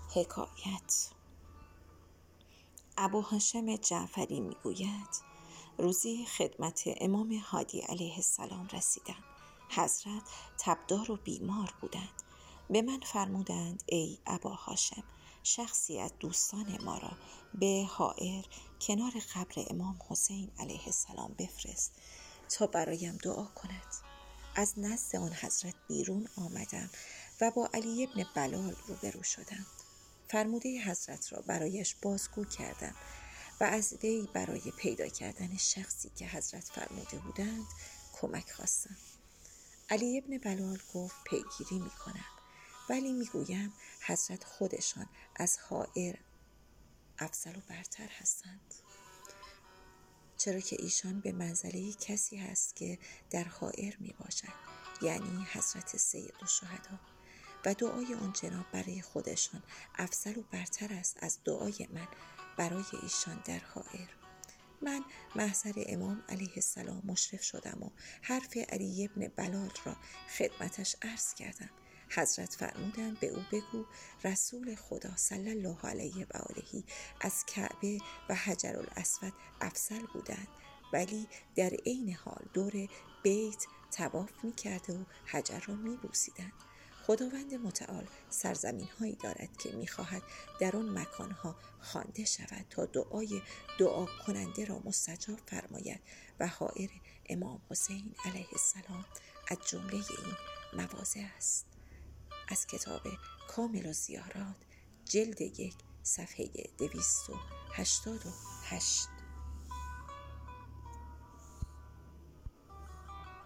حکایت. ابوهاشم جعفری میگوید روزی خدمت امام هادی علیه السلام رسیدم. حضرت تبدار و بیمار بودند. به من فرمودند ای اباهاشم، شخصی از دوستان ما را به حائر کنار قبر امام حسین علیه السلام بفرست تا برایم دعا کند. از نزد آن حضرت بیرون آمدم و با علی ابن بلال روبرو شدم. فرموده حضرت را برایش بازگو کردم و از وی برای پیدا کردن شخصی که حضرت فرموده بودند کمک خواستم. علی ابن بلال گفت پیگیری می کنم، ولی می گویم حضرت خودشان از حائر افضل و برتر هستند، چرا که ایشان به منزله کسی هست که در حائر می باشد، یعنی حضرت سید الشهدا، و دعای آن جناب برای خودشان افضل و برتر است از دعای من برای ایشان در حائر. من محضر امام علیه السلام مشرف شدم و حرف علی ابن بلال را خدمتش عرض کردم. حضرت فرمودند به او بگو رسول خدا صلی الله علیه و آله از کعبه و حجر الاسود افضل بودند، ولی در عین حال دور بیت طواف می کرده و حجر را می بوسیدند. خداوند متعال سرزمین هایی دارد که می خواهد در آن مکان ها خوانده شود تا دعای دعا کننده را مستجاب فرماید و حائر امام حسین علیه السلام از جمله این مواضع است. از کتاب کامل الزیارات جلد 1 صفحه 288.